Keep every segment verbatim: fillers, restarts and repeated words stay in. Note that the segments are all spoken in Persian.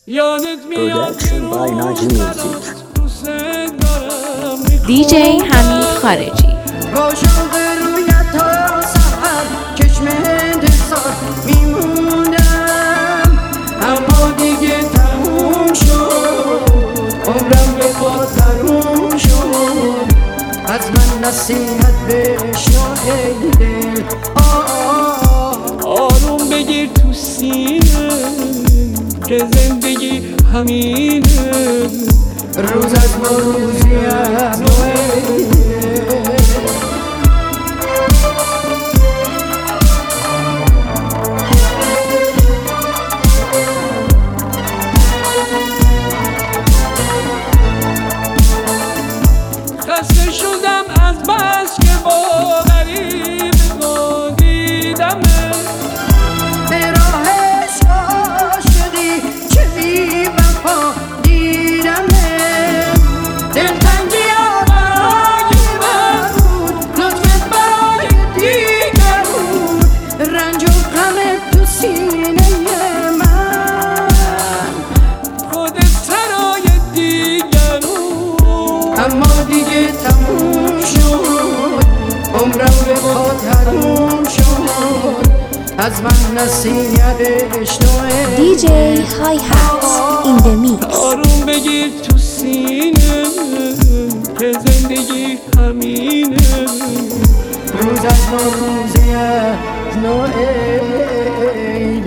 Production by Naji Music. دی جی حمید خارجی. با شوق رویت تا سحر چشم انتظار میمونم، اما دیگه تموم شد، عمرم به خود تموم شد. از من نصیحت بشنو ای دل، آروم بگیر تو سینه که زندگی همینه، روز از ما روزی از خسته شدم از بس که با غریبگان دیدمه، به راه عاشقی چه بی وفا دیدمه. دلتنگی ها برای من بود، لطفت برای دیگر بود، رنج و غمت تو سینه من خودت سرای دیگر بود. اما دیگه تموم شد، عمرم به خود تموم شد. از من نصیحت بشنو دی جی Hi Hats in the mix. آروم بگیر تو سینه که زندگی همینه، روز از نو روزی از نو ای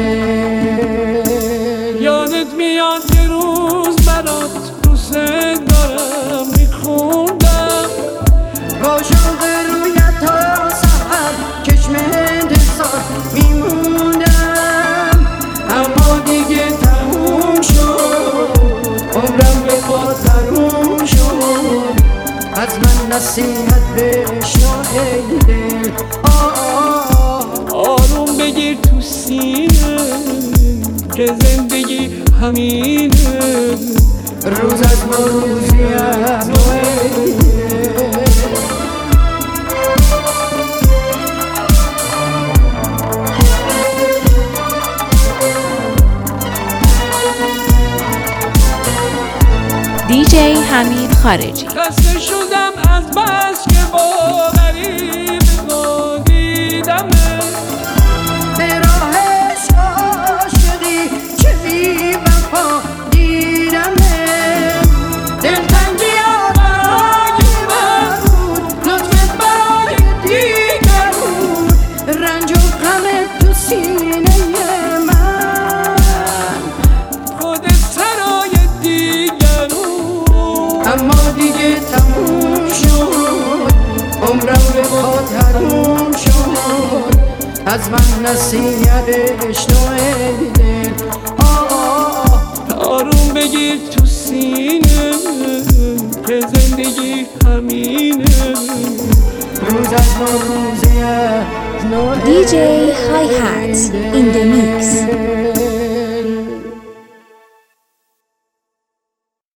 دل. یادت میاد یه روز برات دوست دارم میخوندم، با شوق رویت تا سحر چشم انتظار میمونم، اما دیگه تموم شد، عمرم به خود تموم شد. از من نصیحت بشنو ای دل، آروم بگیر تو سینه که زندگی همینه، روز از ما روزی از نو ای دل. دی جی حمید خارجی. خسته شدم از بس که با غریبگان دیدمه، به راه عاشقی چه بی وفا دیدمه. دلتنگی ها برای من بود، لطفت برای دیگر بود، رنج و غمت تو سینه من خودت سرای دیگر بود. اما دیگه تموم شد، عمرم به خود تموم شد. از من نصیحت بشنو ای دل، آروم بگیر تو سینه که زندگی همینه، روز از نو روزی از نو دی جی Hi Hats in the mix.